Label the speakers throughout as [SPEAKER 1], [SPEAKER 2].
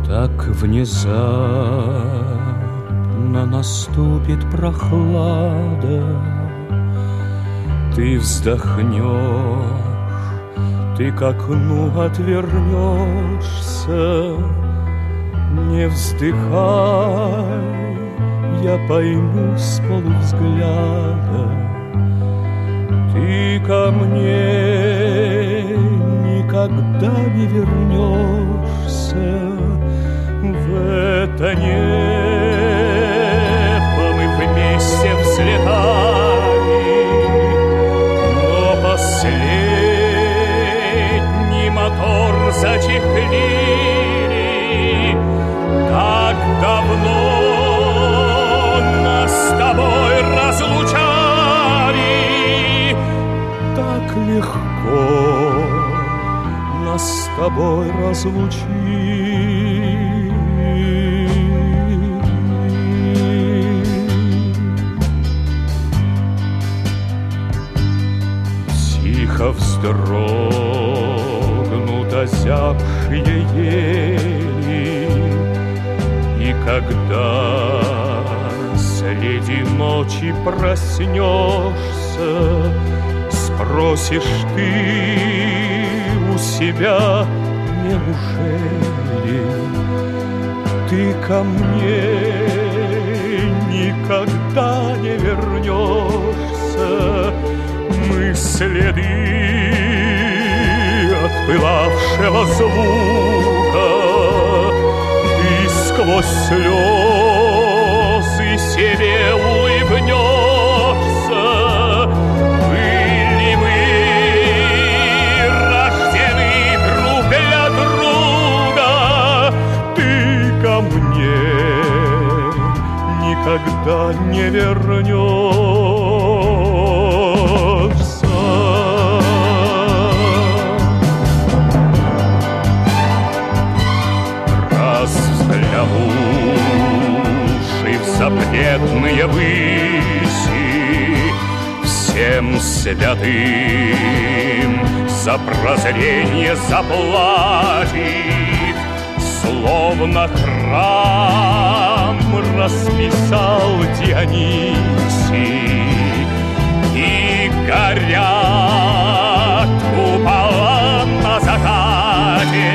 [SPEAKER 1] Так внезапно наступит прохлада, ты вздохнешь, ты к окну отвернешься. Не вздыхай, я пойму с полувзгляда. Ты ко мне никогда не вернешься. В это небо мы вместе взлетали, но последний мотор зачехлили. Так давно нас с тобой разлучали, так легко нас с тобой разлучили. Тихо вздрогнут озябшие ели, и когда среди ночи проснешься, спросишь ты у себя: неужели ты ко мне никогда не вернешься? Мы следы отпылавшего звука, и сквозь слезы себе улыбнешься. Были мы рождены друг для друга, ты ко мне никогда не вернешься. Взглянувши в запретные выси, всем святым за прозрение заплатит, словно храм расписал Дионисий, и горят купола на закате.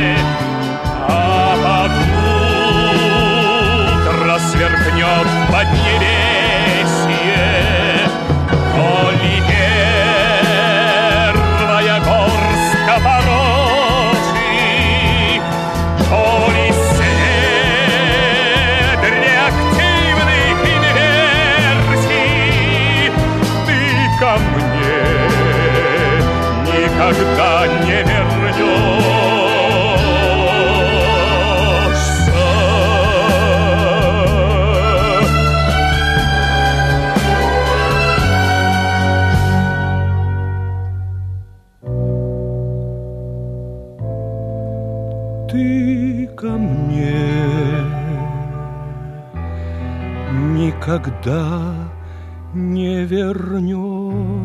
[SPEAKER 1] Сверкнет поднебесье, коли первая горстка порочи, коли след реактивных инверсий, ты ко мне никогда не вернешься. Ты ко мне никогда не вернешься.